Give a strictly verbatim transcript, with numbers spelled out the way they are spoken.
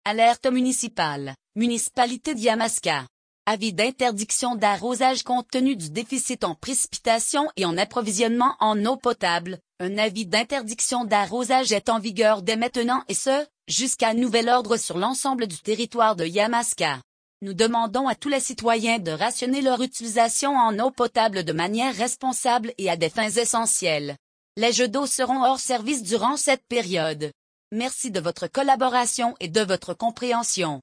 Alerte municipale, municipalité de Yamaska. Avis d'interdiction d'arrosage compte tenu du déficit en précipitations et en approvisionnement en eau potable. Un avis d'interdiction d'arrosage est en vigueur dès maintenant et ce, jusqu'à nouvel ordre sur l'ensemble du territoire de Yamaska. Nous demandons à tous les citoyens de rationner leur utilisation en eau potable de manière responsable et à des fins essentielles. Les jets d'eau seront hors service durant cette période. Merci de votre collaboration et de votre compréhension.